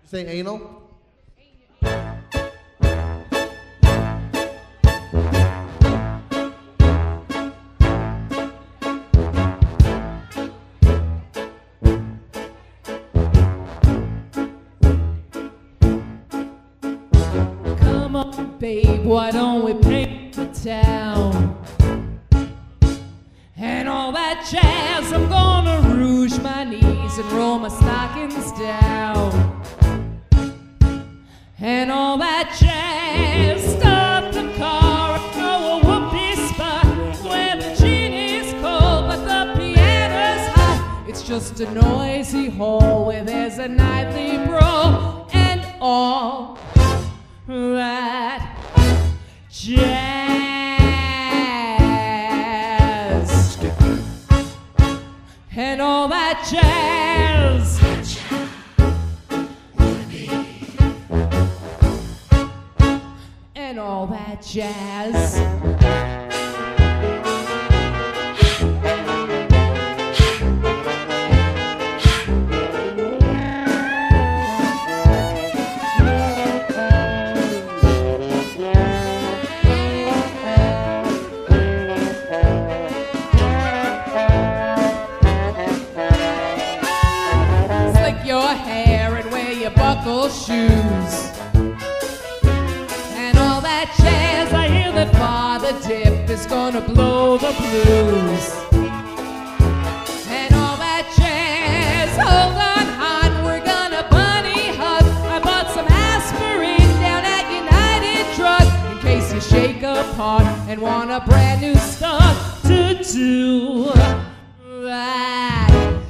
Say anal. Come on, babe, why don't we paint the town? And all that jazz, I'm gonna rouge my knees and roll my stockings down. And all that jazz, start the car, throw a whoopee spot where the gin is cold but the piano's hot. It's just a noisy hall where there's a nightly brawl and all that jazz and all that jazz and all that jazz. Your hair and wear your buckle shoes and all that jazz. I hear that Father Dip is gonna blow the blues and all that jazz. Hold on, hon, we're gonna bunny hug. I bought some aspirin down at United Drug in case you shake apart and want a brand new start to do that.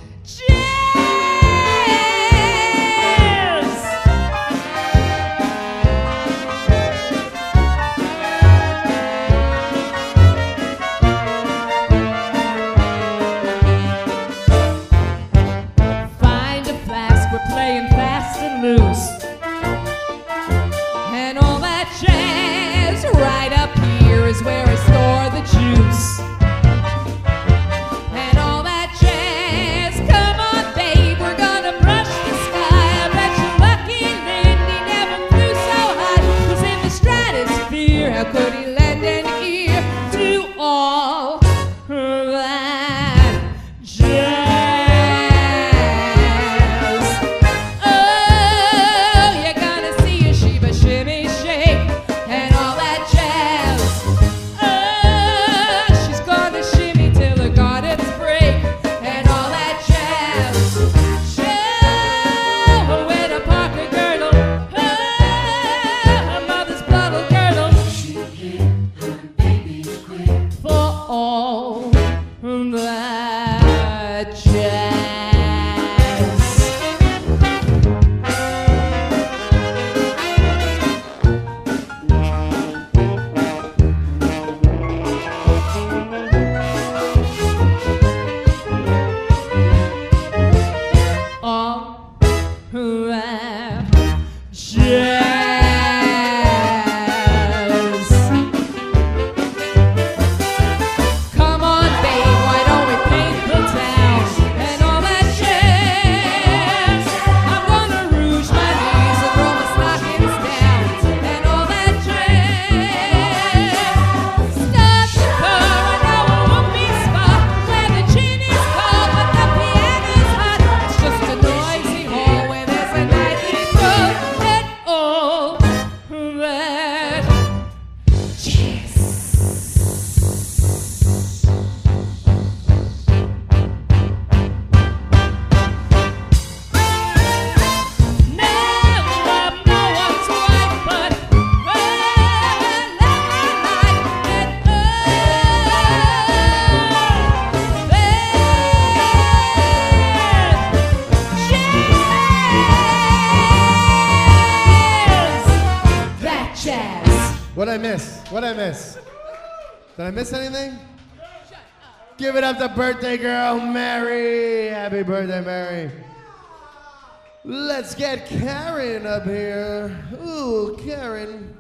Playing fast and loose and all that jazz. Right up here is where I store the juice and all that jazz. Come on, babe, we're gonna brush the sky. I bet you're lucky Lindy never flew so high. 'Cause in the stratosphere, how could he lend an ear to all that jazz? What'd I miss? What'd I miss? Did I miss anything? Give it up to birthday girl, Mary. Happy birthday, Mary. Let's get Karen up here. Ooh, Karen.